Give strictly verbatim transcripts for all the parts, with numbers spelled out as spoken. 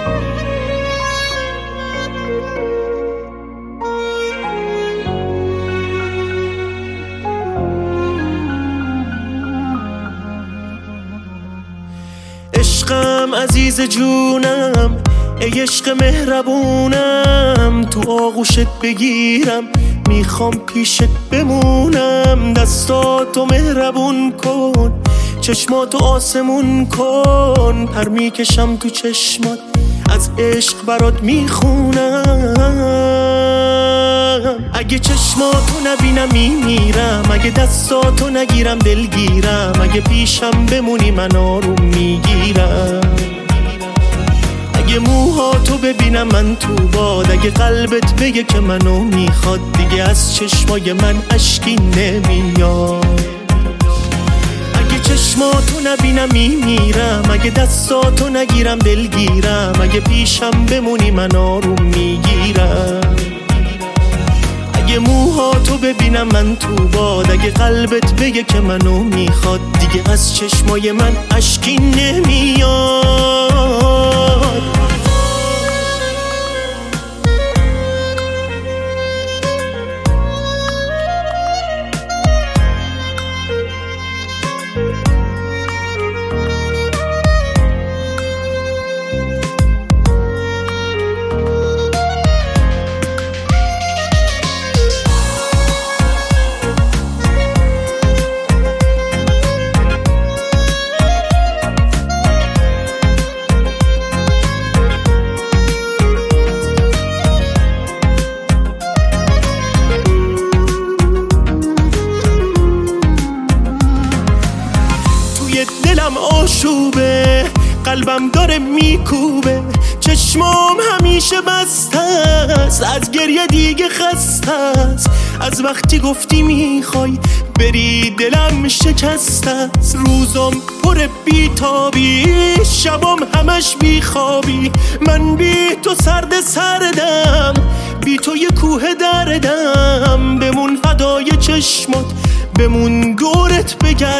عشقم عزیز جونم، ای عشق مهربونم، تو آغوشت بگیرم، میخوام پیشت بمونم. دستاتو مهربون کن، چشماتو آسمون کن، پر میکشم تو چشمات، از عشق برات میخونم. اگه چشماتو نبینم میمیرم، اگه دستاتو نگیرم دلگیرم، اگه پیشم بمونی من آروم میگیرم. اگه موهاتو ببینم من تو باد، اگه قلبت بگه که منو میخواد، دیگه از چشمای من اشکی نمیاد. اگه چشماتو نبینم میمیرم، اگه دستاتو نگیرم دلگیرم، اگه پیشم بمونی من آروم میگیرم. اگه موهاتو ببینم من تو باد، اگه قلبت بگه که منو میخواد، دیگه از چشمای من اشکی نمیاد. دلم آشوبه، قلبم داره میکوبه، چشمام همیشه بسته است، از گریه دیگه خسته است. از وقتی گفتی میخوای بری دلم شکسته است. روزم پر بیتابی، شبام همش بیخوابی، من بی تو سرد سردم، بی تو یه کوه دردم. بمون فدای چشمات، بمون دورت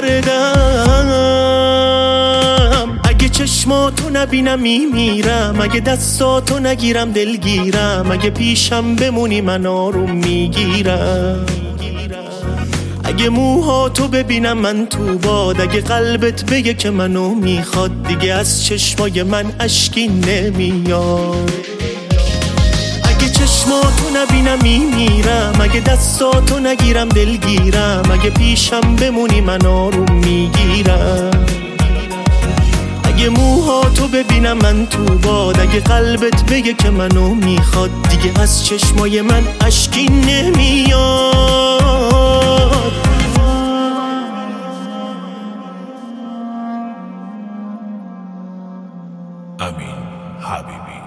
بگردم. اگه چشماتو نبینم میمیرم، اگه دستاتو نگیرم دلگیرم، اگه پیشم بمونی من آروم میگیرم. اگه موهاتو ببینم من تو باد، اگه قلبت بگه که منو میخواد، دیگه از چشمای من اشکی نمیاد. اگه چشماتو نبینم میمیرم، اگه دستاتو نگیرم دلگیرم، اگه پیشم بمونی من آروم میگیرم. اگه موهاتو ببینم من تو باد، اگه قلبت بگه که منو میخواد، دیگه از چشمای من اشکی نمیاد. امین حبیبی.